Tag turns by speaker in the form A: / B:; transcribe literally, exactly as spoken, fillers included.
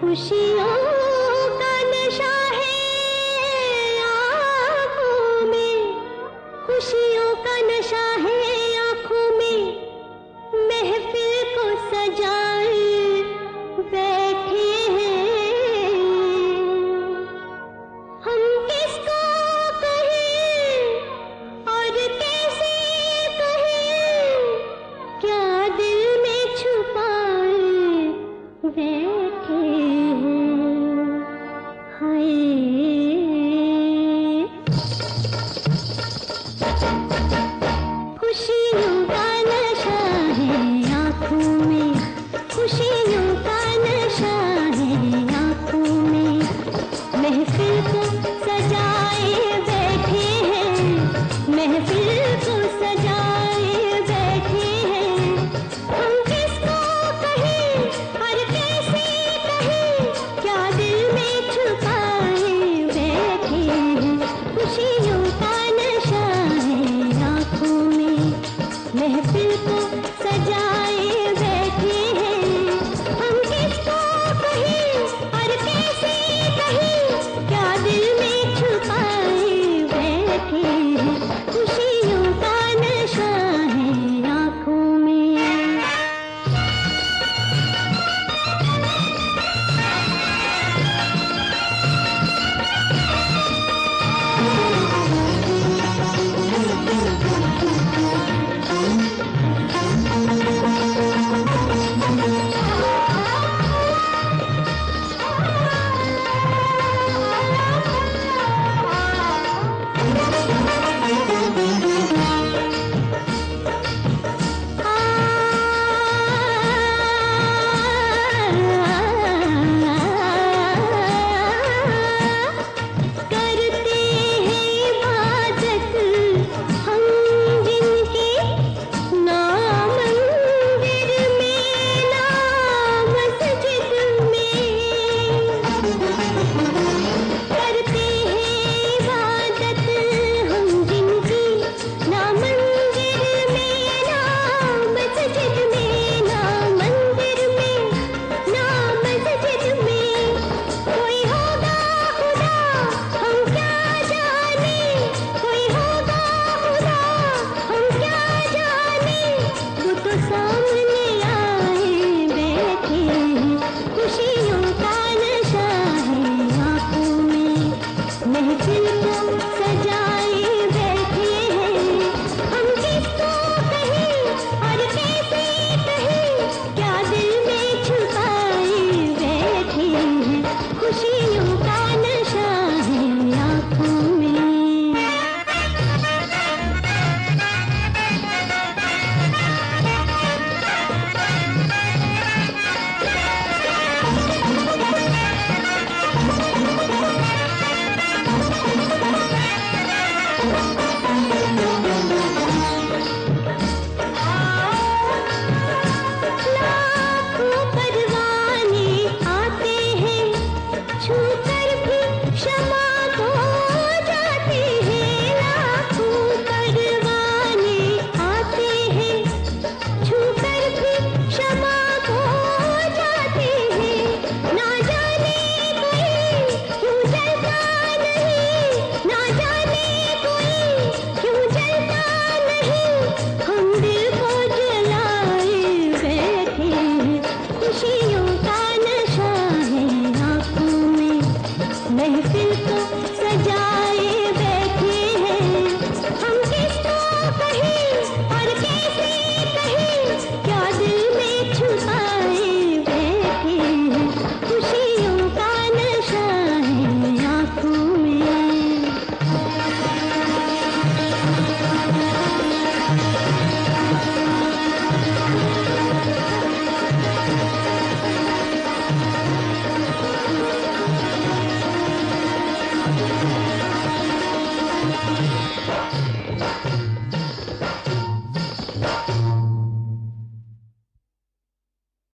A: खुशियों का नशा है आँखों में, खुशियों का नशा है आँखों में, महफिल को सजाए बैठे हैं। हम किसको कहें और कैसे कहें, क्या दिल में छुपाए बैठे हैं। हाय खुशियों का नशा है आँखों में, खुशियों का नशा है आँखों में, महफिल को सजाए बैठे हैं, महफिल को सजाए बैठे हैं। हम किसको कहें और कैसे कहें, क्या दिल में छुपाए बैठे हैं। खुशियों का नशा है आँखों में, महफिल को सजाए बैठे हैं। हम किसको कहें और कैसे कहें, क्या दिल में छुपाए बैठे हैं। खुशियों का नशा है आँखों में। करते हैं इबादत हम जिनकी, ना मंदिर में ना मस्जिद में। करते हैं इबादत हम जिनकी, ना मंदिर में ना मस्जिद में, ना मंदिर में ना मस्जिद में। कोई होगा खुदा हम क्या जाने, कोई होगा खुदा हम क्या जाने, वो तो सामने आए बैठे हैं। खुशियों का नशा है आँखों में, महफिल को सजाए बैठे हैं। हम किसको कहें और कैसे कहें, क्या दिल में छुपाए बैठे हैं। खुशियों का नशा है आँखों में। लाखों परवाने आते हैं, छूकर भी क्षमा को जाते हैं। लाखों परवाने आते हैं, छूकर भी क्षमा को जाते हैं। ना जाने कोई क्यों जलता नहीं, ना जाने कोई क्यों जलता नहीं, हम दिल को जलाए बैठे हैं। खुशियों का नशा है आँखों में, महफिल को सजाए बैठे हैं। हम किसको कहें और कैसे कहें, क्या दिल में छुपाए बैठे हैं। खुशियों का नशा है आँखों में।
B: Thank you.